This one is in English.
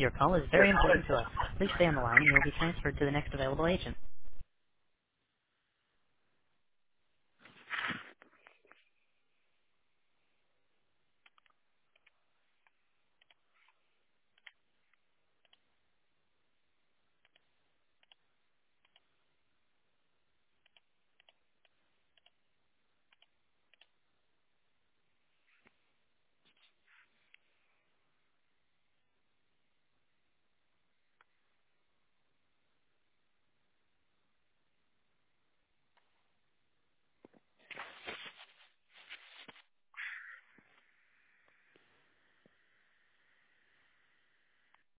Your call is very important to us. Please stay on the line and you will be transferred to the next available agent.